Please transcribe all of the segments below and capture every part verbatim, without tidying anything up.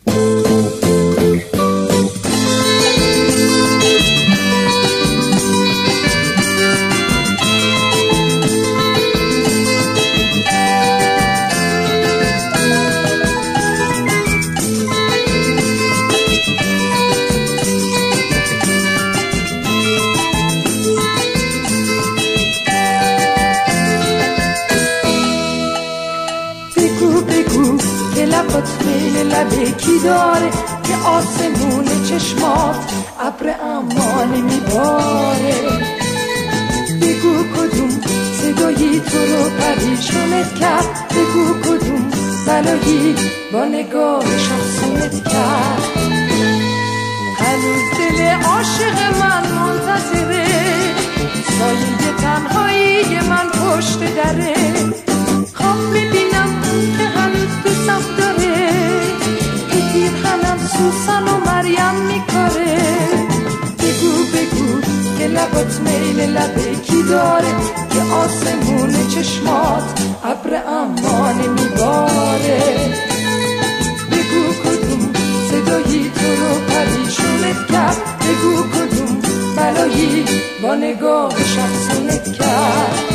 لبه کی داره که آسمون چشمات ابر امانی میباره. بگو کدوم صدایی تو رو پریشونت کرد، بگو کدوم بلایی با نگاهش افسونت کرد. هنوز دل عاشق من منتظره، سایه تنهایی من پشت دره. خواب میبینم که هنوز دوستم داره، پیرهنم سوسن و مریم میکاره. بگو بگو که لبات میل لبه کی داره که آسمون چشمات ابر امانی میباره. بگو کدوم صدایی تو رو پریشونت کرد، بگو کدوم بلایی با نگاهش افسونت کرد.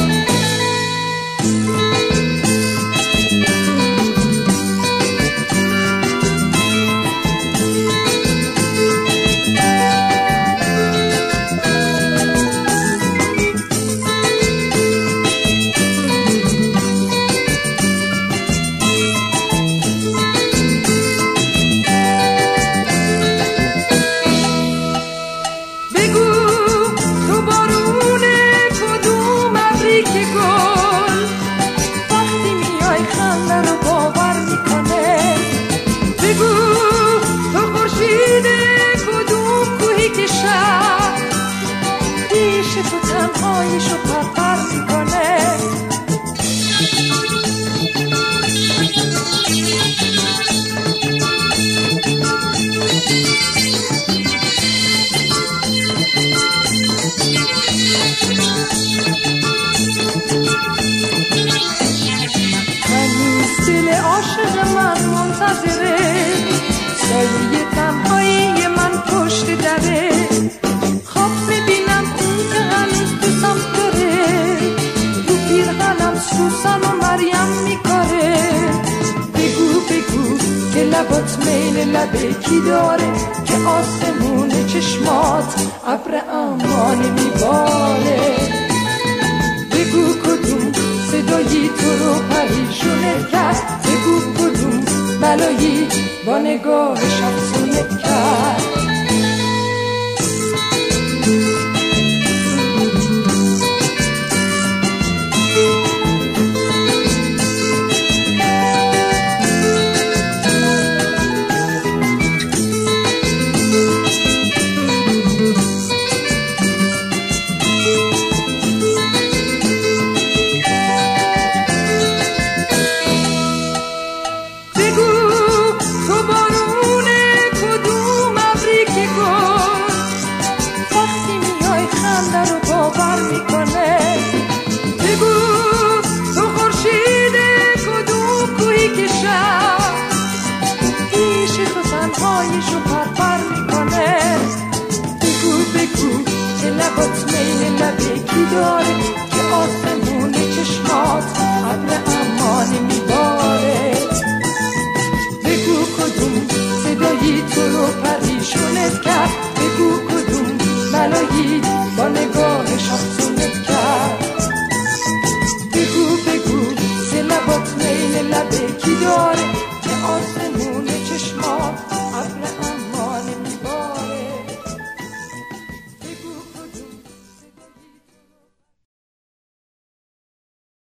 لبات میل لبه کی داره که آسمون چشمات ابر امانی میباره. بگو کدوم صدایی تو رو پریشونت کرد، بگو کدوم بلایی با نگاهش افسونت کرد. داره که آسمون چشمات ابر امانی میباره. بگو کدوم صدایی تو رو پریشونت کرد، بگو کدوم بلایی با نگاهش افسونت کرد. بگو بگو که لبات میل لبه کی داره